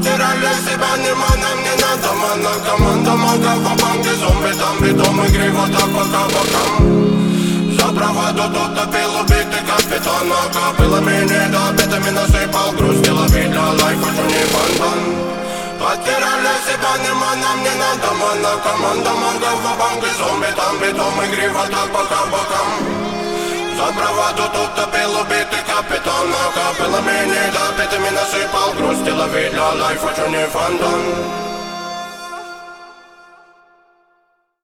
Потеряли себя, нам не надо мана. Команда мага в банке, зомби там битом, игриво так по кабакам. За браваду тут топил убитый капитан. Капелами не добитыми насыпал, грустила видно, лайф очень не фонтан. Потеряли себя, нам не надо мана. Команда мага в банке, зомби там битом, игриво так по кабакам. За браваду тут топил убитый капитан. Капелами не добитыми насыпал, грустила видно, лайф очень не фонтан.